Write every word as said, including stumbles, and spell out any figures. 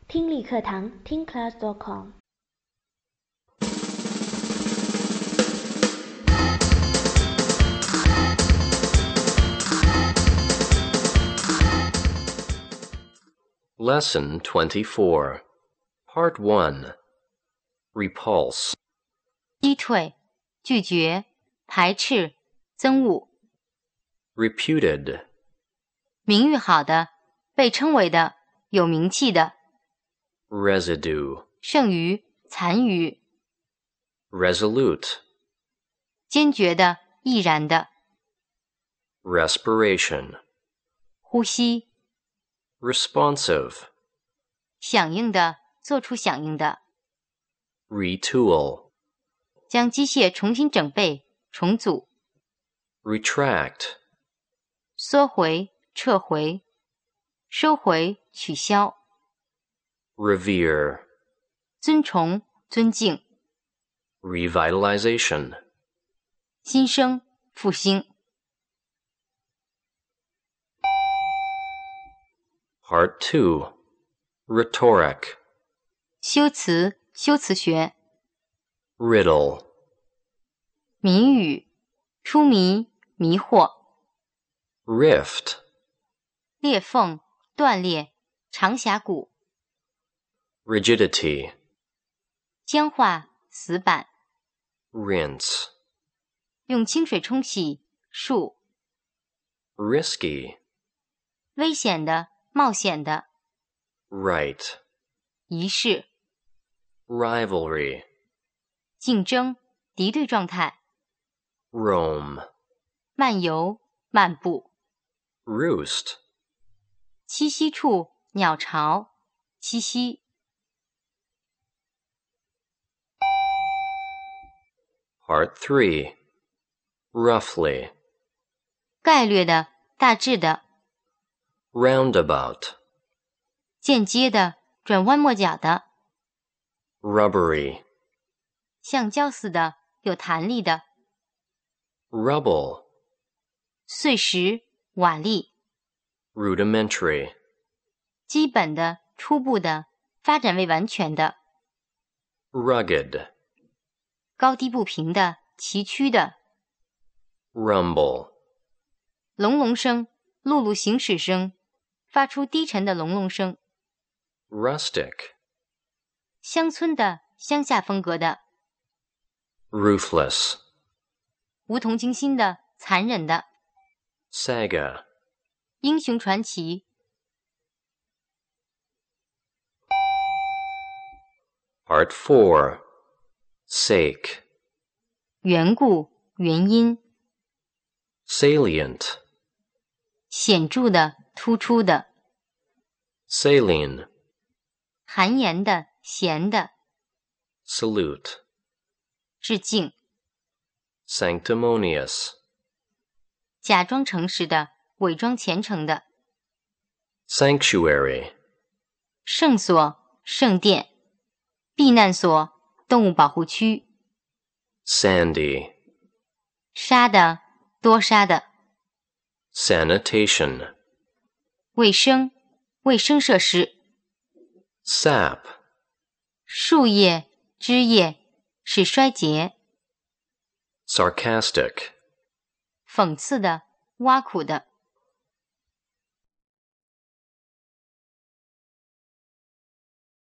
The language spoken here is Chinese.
听力课堂听 class dot com。 Lesson twenty-four, Part one, Repulse. 击退、拒绝、排斥、憎恶。 Reputed. 名誉好的，被称为的，有名气的。 Residue. 剩余、残余。 Resolute. 坚决的、毅然的。 Respiration. 呼吸。 Responsive. 响应的，做出响应的。 Retool. 将机械重新整备、重组。 Retract. 缩回、撤回。收回、取消。 Revere. 尊崇、尊敬。 Revitalization. 新生、复兴。 Part two, Rhetoric. 修辞、修辞学。 Riddle. 谜语、出谜、迷惑。 Rift. 裂缝、断裂、长峡谷。 Rigidity. 僵化、死板。 Rinse. 用清水冲洗、漱。 Risky. 危险的、冒险的。 Right. 仪式。 Rivalry. 竞争、敌对状态。 Roam. 漫游、漫步。 Roost. 栖息处、鸟巢、栖息。 Part three, Roughly. 概略的、大致的。 Roundabout. 间接的、转弯抹角的。 Rubbery. 橡胶似的、有弹力的。 Rubble. 碎石、瓦砾。 Rudimentary. 基本的、初步的、发展未完全的。 Rugged. 高低不平的、崎岖的。 Rumble. 隆隆声、陆路行驶声，发出低沉的隆隆声。 Rustic. 乡村的、乡下风格的。 Ruthless. 无同情心的、残忍的。 Saga. 英雄传奇。 Part four, Sake. 缘故、原因。 Salient. 显著的、突出的。 Saline. 含盐的、咸的。 Salute. 致敬。 Sanctimonious. 假装诚实的、伪装虔诚的。 Sanctuary. 圣所、圣殿。避难所、动物保护区。 Sandy. 沙的、多沙的。 Sanitation. 卫生、卫生设施。 Sap. 树叶、枝叶，使衰竭。 Sarcastic. 讽刺的、挖苦的。